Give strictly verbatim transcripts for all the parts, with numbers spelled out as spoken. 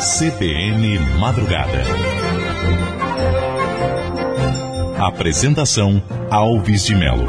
C B N Madrugada. Apresentação Alves de Melo.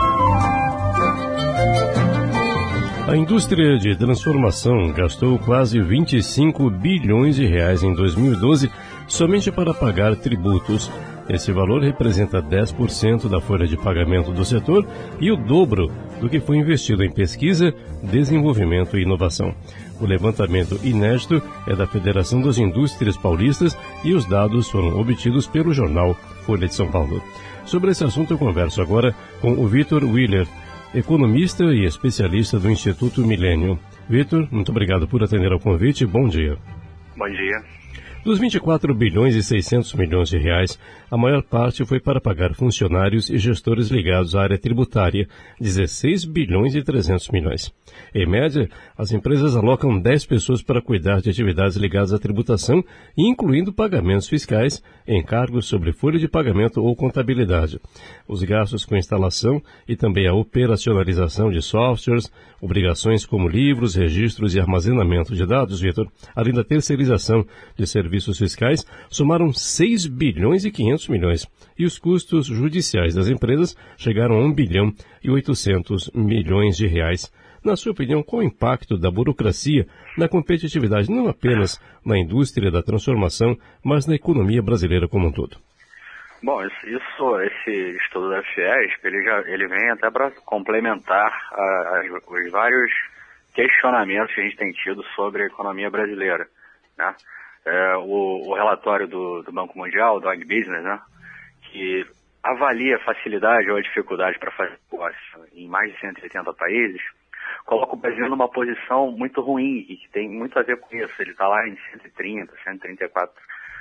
A indústria de transformação gastou quase vinte e cinco bilhões de reais em dois mil e doze somente para pagar tributos. Esse valor representa dez por cento da folha de pagamento do setor e o dobro do que foi investido em pesquisa, desenvolvimento e inovação. O levantamento inédito é da Federação das Indústrias Paulistas e os dados foram obtidos pelo jornal Folha de São Paulo. Sobre esse assunto eu converso agora com o Vitor Willer, economista e especialista do Instituto Milênio. Vitor, muito obrigado por atender ao convite. Bom dia. Bom dia. Dos vinte e quatro bilhões e seiscentos milhões de reais, a maior parte foi para pagar funcionários e gestores ligados à área tributária, dezesseis bilhões e trezentos milhões. Em média, as empresas alocam dez pessoas para cuidar de atividades ligadas à tributação, incluindo pagamentos fiscais, encargos sobre folha de pagamento ou contabilidade. Os gastos com instalação e também a operacionalização de softwares, obrigações como livros, registros e armazenamento de dados, Vitor, além da terceirização de serviços fiscais, somaram seis bilhões e quinhentos milhões. E os custos judiciais das empresas chegaram a um bilhão e oitocentos milhões de reais. Na sua opinião, qual o impacto da burocracia na competitividade, não apenas na indústria da transformação, mas na economia brasileira como um todo? Bom, isso, isso esse estudo da Fiesp, ele, já, ele vem até para complementar a, a, os vários questionamentos que a gente tem tido sobre a economia brasileira, né? É, o, o relatório do, do Banco Mundial, do Ag Business, né, que avalia a facilidade ou a dificuldade para fazer negócio em mais de cento e oitenta países, coloca o Brasil numa posição muito ruim e que tem muito a ver com isso. Ele está lá em cento e trinta, cento e trinta e quatro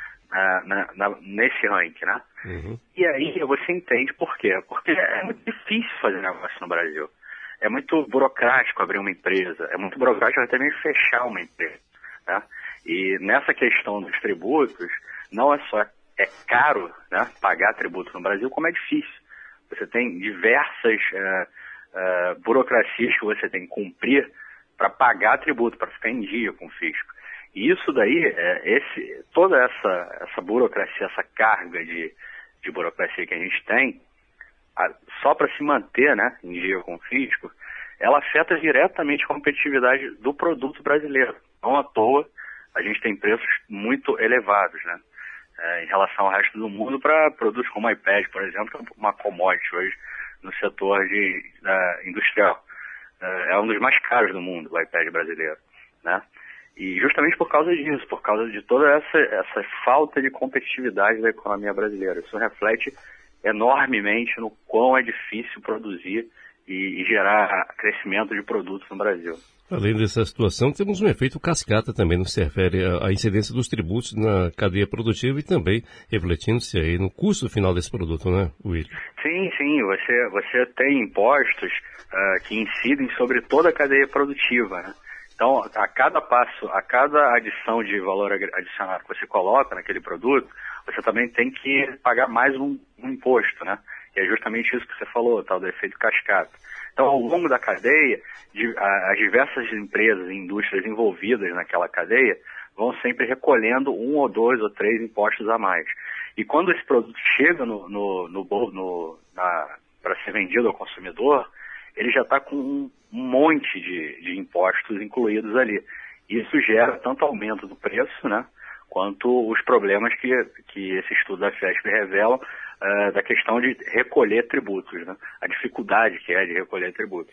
uh, na, na, nesse ranking, né? Uhum. E aí você entende por quê? Porque é muito difícil fazer negócio no Brasil. É muito burocrático abrir uma empresa, é muito burocrático até mesmo fechar uma empresa, né? E nessa questão dos tributos, não é só é caro, né, pagar tributo no Brasil, como é difícil. Você tem diversas uh, uh, burocracias que você tem que cumprir para pagar tributo, para ficar em dia com o fisco. E isso daí, é, esse, toda essa, essa burocracia, essa carga de, de burocracia que a gente tem, a, só para se manter, né, em dia com o fisco, ela afeta diretamente a competitividade do produto brasileiro. Não à toa, a gente tem preços muito elevados, né, é, em relação ao resto do mundo para produtos como iPad, por exemplo, que é uma commodity hoje no setor de, da, industrial. É, é um dos mais caros do mundo, o iPad brasileiro, né? E justamente por causa disso, por causa de toda essa, essa falta de competitividade da economia brasileira. Isso reflete enormemente no quão é difícil produzir e, e gerar crescimento de produtos no Brasil. Além dessa situação, temos um efeito cascata também no que se refere à incidência dos tributos na cadeia produtiva e também refletindo-se aí no custo final desse produto, né, Will? Sim, sim. Você, você tem impostos uh, que incidem sobre toda a cadeia produtiva, né? Então, a cada passo, a cada adição de valor adicionado que você coloca naquele produto, você também tem que pagar mais um, um imposto, né? E é justamente isso que você falou, tal do efeito cascata. Então, ao longo da cadeia, de, a, as diversas empresas e indústrias envolvidas naquela cadeia vão sempre recolhendo um ou dois ou três impostos a mais. E quando esse produto chega no, no, no, no, para ser vendido ao consumidor, ele já está com um, um monte de, de impostos incluídos ali. Isso gera tanto aumento do preço, né, quanto os problemas que, que esse estudo da Fiesp revela uh, da questão de recolher tributos, né, a dificuldade que é de recolher tributos.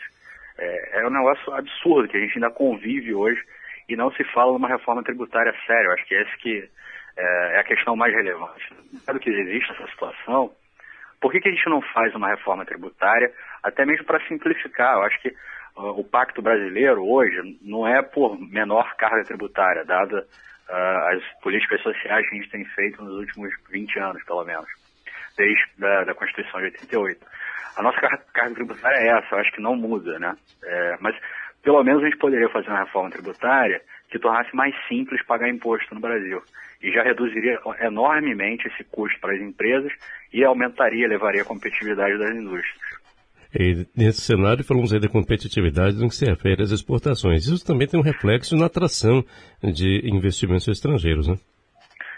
É, é um negócio absurdo que a gente ainda convive hoje e não se fala numa reforma tributária séria. Eu acho que esse que é, é a questão mais relevante. Dado que existe essa situação, por que, que a gente não faz uma reforma tributária, até mesmo para simplificar? Eu acho que uh, o Pacto Brasileiro hoje não é por menor carga tributária, dada uh, as políticas sociais que a gente tem feito nos últimos vinte anos, pelo menos, desde a da Constituição de oitenta e oito. A nossa carga, carga tributária é essa, eu acho que não muda, né? É, mas pelo menos a gente poderia fazer uma reforma tributária que tornasse mais simples pagar imposto no Brasil. E já reduziria enormemente esse custo para as empresas e aumentaria, levaria a competitividade das indústrias. E nesse cenário, falamos aí da competitividade no que se refere às exportações. Isso também tem um reflexo na atração de investimentos estrangeiros, né?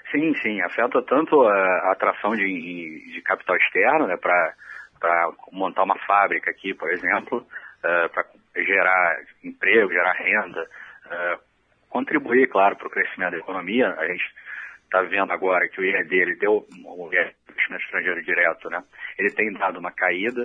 Sim, sim, afeta tanto a, a atração de, de capital externo, né, para montar uma fábrica aqui, por exemplo, uh, para gerar emprego, gerar renda, uh, contribuir, claro, para o crescimento da economia. A gente está vendo agora que o I E D, ele deu, o investimento estrangeiro direto, né, ele tem dado uma caída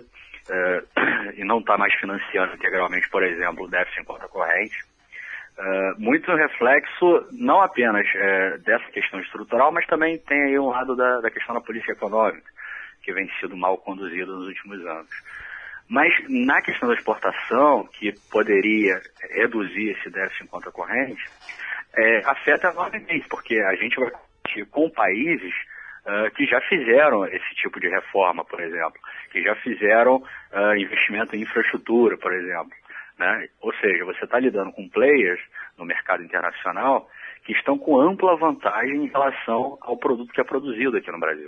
uh, e não está mais financiando integralmente, por exemplo, o déficit em conta corrente. Uh, muito reflexo não apenas uh, dessa questão estrutural, mas também tem aí um lado da, da questão da política econômica, que vem sido mal conduzida nos últimos anos. Mas na questão da exportação, que poderia reduzir esse déficit em conta corrente, é, afeta enormemente, porque a gente vai competir com países uh, que já fizeram esse tipo de reforma, por exemplo, que já fizeram uh, investimento em infraestrutura, por exemplo. Né? Ou seja, você está lidando com players no mercado internacional que estão com ampla vantagem em relação ao produto que é produzido aqui no Brasil.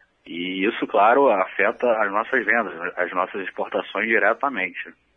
E isso, claro, afeta as nossas vendas, as nossas exportações diretamente.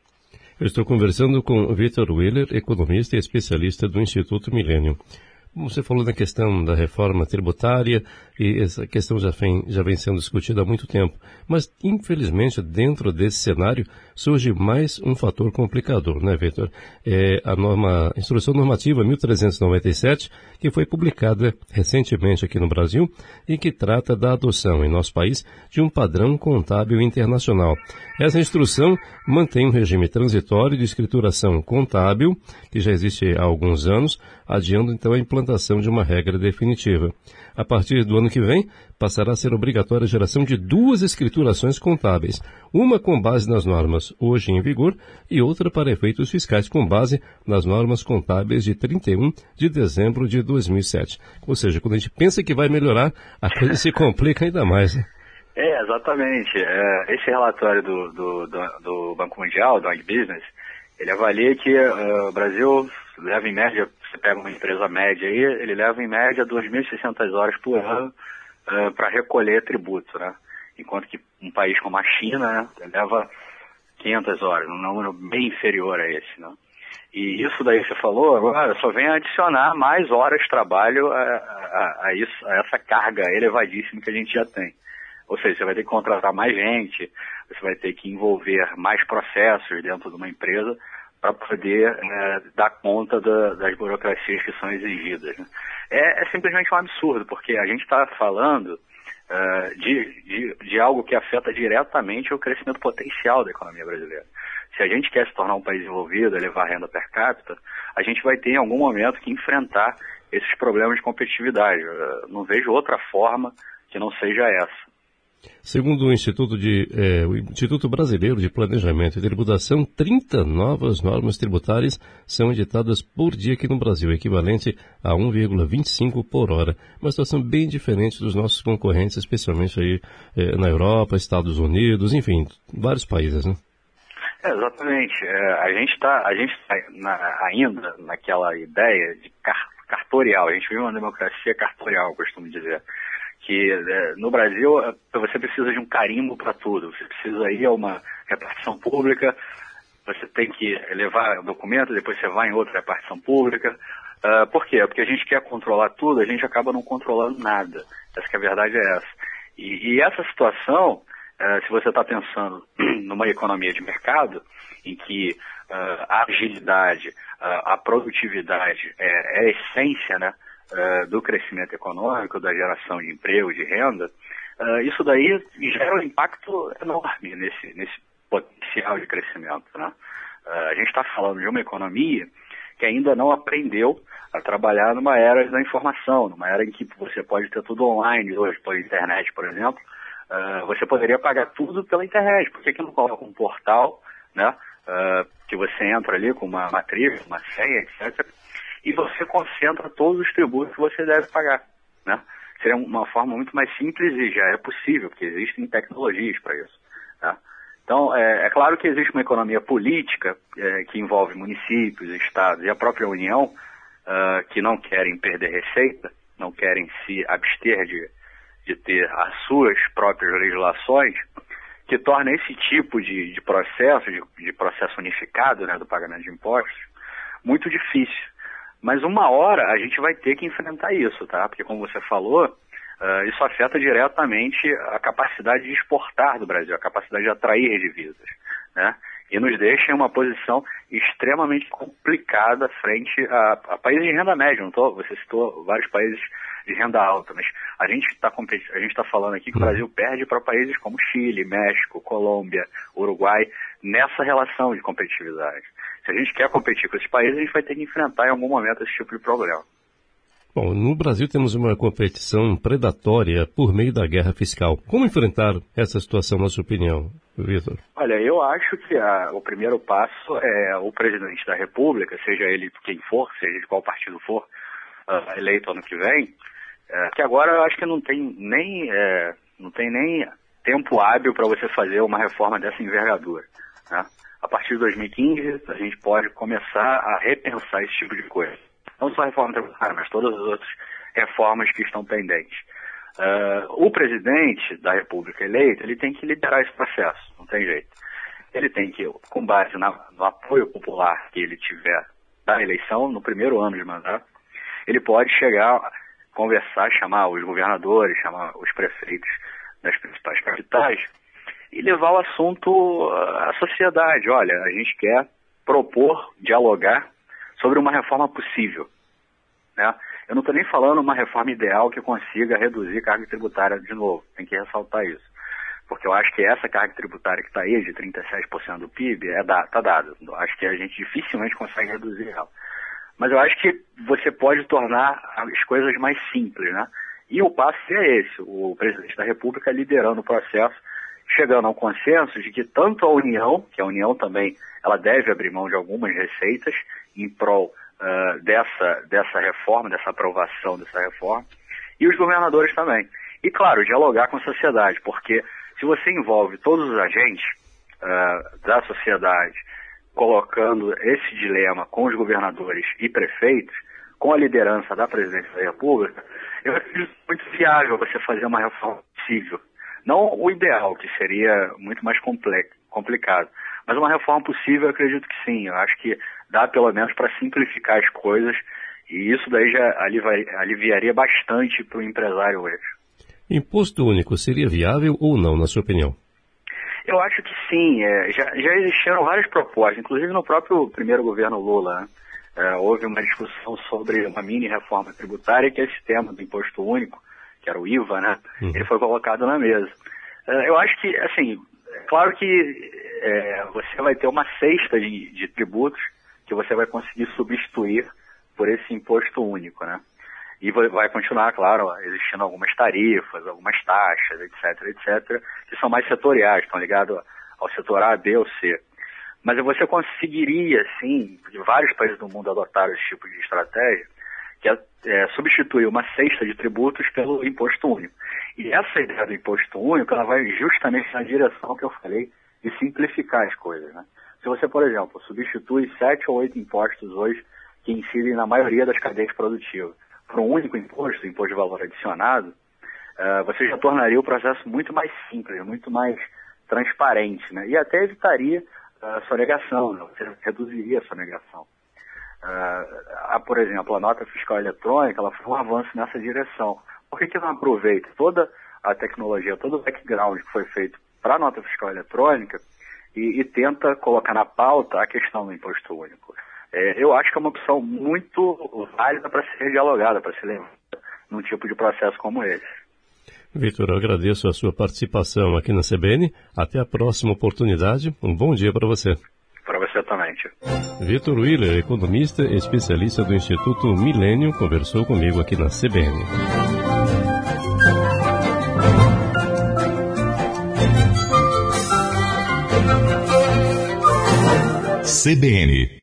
Eu estou conversando com Vitor Willer, economista e especialista do Instituto Millennium. Você falou da questão da reforma tributária e essa questão já vem, já vem sendo discutida há muito tempo. Mas, infelizmente, dentro desse cenário, surge mais um fator complicador, né, Vitor? É a norma, a Instrução Normativa mil trezentos e noventa e sete, que foi publicada recentemente aqui no Brasil e que trata da adoção em nosso país de um padrão contábil internacional. Essa instrução mantém um regime transitório de escrituração contábil, que já existe há alguns anos, adiando então a implantação de uma regra definitiva. A partir do ano que vem, passará a ser obrigatória a geração de duas escriturações contábeis, uma com base nas normas hoje em vigor e outra para efeitos fiscais com base nas normas contábeis de trinta e um de dezembro de dois mil e sete. Ou seja, quando a gente pensa que vai melhorar, a coisa se complica ainda mais, né? É, exatamente. É, esse relatório do, do, do, do Banco Mundial, do Doing Business, ele avalia que uh, o Brasil leva em média, você pega uma empresa média aí, ele leva em média duas mil e seiscentas horas por ano uh, para recolher tributo, né? Enquanto que um país como a China, né, leva quinhentas horas, um número bem inferior a esse, né? E isso daí que você falou agora só vem adicionar mais horas de trabalho a, a, a, isso, a essa carga elevadíssima que a gente já tem. Ou seja, você vai ter que contratar mais gente, você vai ter que envolver mais processos dentro de uma empresa para poder é, dar conta da, das burocracias que são exigidas, né? É, é simplesmente um absurdo, porque a gente está falando uh, de, de, de algo que afeta diretamente o crescimento potencial da economia brasileira. Se a gente quer se tornar um país desenvolvido, elevar a renda per capita, a gente vai ter em algum momento que enfrentar esses problemas de competitividade. Eu não vejo outra forma que não seja essa. Segundo o Instituto, de, eh, o Instituto Brasileiro de Planejamento e Tributação, trinta novas normas tributárias são editadas por dia aqui no Brasil, equivalente a um vírgula vinte e cinco por hora. Uma situação bem diferente dos nossos concorrentes, especialmente aí eh, na Europa, Estados Unidos, enfim, vários países, né? É, exatamente. É, a gente está a gente tá na, ainda naquela ideia de car, cartorial. A gente vive uma democracia cartorial, eu costumo dizer. Que é, no Brasil você precisa de um carimbo para tudo. Você precisa ir a uma repartição pública, você tem que levar o documento, depois você vai em outra repartição pública. Uh, por quê? Porque a gente quer controlar tudo, a gente acaba não controlando nada. Essa que a verdade é essa. E, e essa situação, uh, se você está pensando numa economia de mercado, em que uh, a agilidade, uh, a produtividade é, é a essência, né, uh, do crescimento econômico, da geração de emprego, de renda, uh, isso daí gera um impacto enorme nesse, nesse potencial de crescimento, né? Uh, a gente está falando de uma economia que ainda não aprendeu a trabalhar numa era da informação, numa era em que você pode ter tudo online hoje, pela internet, por exemplo. Uh, você poderia pagar tudo pela internet. Por que que não coloca um portal, né, uh, que você entra ali com uma matrícula, uma senha, etcétera, e você concentra todos os tributos que você deve pagar, né? Seria uma forma muito mais simples e já é possível, porque existem tecnologias para isso, né? Então, é, é claro que existe uma economia política é, que envolve municípios, estados e a própria União, uh, que não querem perder receita, não querem se abster de, de ter as suas próprias legislações, que torna esse tipo de, de processo, de, de processo unificado, né, do pagamento de impostos, muito difícil. Mas uma hora a gente vai ter que enfrentar isso, tá? Porque como você falou, uh, isso afeta diretamente a capacidade de exportar do Brasil, a capacidade de atrair divisas, né? E nos deixa em uma posição extremamente complicada frente a, a países de renda média. Não tô, você citou vários países de renda alta, mas a gente está a gente tá falando aqui que o Brasil perde para países como Chile, México, Colômbia, Uruguai, nessa relação de competitividade. Se a gente quer competir com esses países, a gente vai ter que enfrentar em algum momento esse tipo de problema. Bom, no Brasil temos uma competição predatória por meio da guerra fiscal. Como enfrentar essa situação, na sua opinião, Vitor? Olha, eu acho que a, o primeiro passo é o presidente da República, seja ele quem for, seja de qual partido for, uh, eleito ano que vem, uh, que agora eu acho que não tem nem, uh, não tem nem tempo hábil para você fazer uma reforma dessa envergadura, né? A partir de dois mil e quinze, a gente pode começar a repensar esse tipo de coisa. Não só a reforma tributária, mas todas as outras reformas que estão pendentes. Uh, o presidente da República eleito, ele tem que liderar esse processo, não tem jeito. Ele tem que, com base na, no apoio popular que ele tiver da eleição, no primeiro ano de mandato, ele pode chegar, conversar, chamar os governadores, chamar os prefeitos das principais capitais e levar o assunto à sociedade. Olha, a gente quer propor, dialogar sobre uma reforma possível, né? Eu não estou nem falando uma reforma ideal que consiga reduzir carga tributária de novo, tem que ressaltar isso. Porque eu acho que essa carga tributária que está aí, de trinta e sete por cento do P I B, está é da, dada. Eu acho que a gente dificilmente consegue reduzir ela. Mas eu acho que você pode tornar as coisas mais simples, né? E o passo é esse, o presidente da República liderando o processo, chegando a um consenso de que tanto a União, que a União também ela deve abrir mão de algumas receitas em prol uh, dessa, dessa reforma, dessa aprovação dessa reforma, e os governadores também. E, claro, dialogar com a sociedade, porque se você envolve todos os agentes uh, da sociedade, colocando esse dilema com os governadores e prefeitos, com a liderança da presidência da República, eu acredito muito viável você fazer uma reforma possível. Não o ideal, que seria muito mais complicado, mas uma reforma possível eu acredito que sim. Eu acho que dá pelo menos para simplificar as coisas e isso daí já aliviaria bastante para o empresário hoje. Imposto único seria viável ou não, na sua opinião? Eu acho que sim. É, já, já existiram várias propostas, inclusive no próprio primeiro governo Lula, né? É, houve uma discussão sobre uma mini reforma tributária, que é esse tema do imposto único, que era o I V A, né? Uhum. Ele foi colocado na mesa. É, eu acho que, assim, é claro que é, você vai ter uma cesta de, de tributos que você vai conseguir substituir por esse imposto único, né? E vai continuar, claro, existindo algumas tarifas, algumas taxas, etc, etcétera, que são mais setoriais, estão ligados ao setor A, B ou C. Mas você conseguiria, sim, de vários países do mundo adotaram esse tipo de estratégia, que é, é substituir uma cesta de tributos pelo imposto único. E essa ideia do imposto único, ela vai justamente na direção que eu falei de simplificar as coisas, né? Se você, por exemplo, substitui sete ou oito impostos hoje que incidem na maioria das cadeias produtivas por um único imposto, o imposto de valor adicionado, uh, você já tornaria o processo muito mais simples, muito mais transparente, né? E até evitaria a sonegação, né? Você reduziria a sonegação. Uh, a, por exemplo, a nota fiscal eletrônica, ela foi um avanço nessa direção. Por que que não aproveita toda a tecnologia, todo o background que foi feito para a nota fiscal eletrônica e, e tenta colocar na pauta a questão do imposto único? É, eu acho que é uma opção muito válida para ser dialogada, para ser levada num tipo de processo como esse. Vitor, eu agradeço a sua participação aqui na C B N. Até a próxima oportunidade. Um bom dia para você. Para você também, tio. Vitor Willer, economista e especialista do Instituto Milênio, conversou comigo aqui na C B N. C B N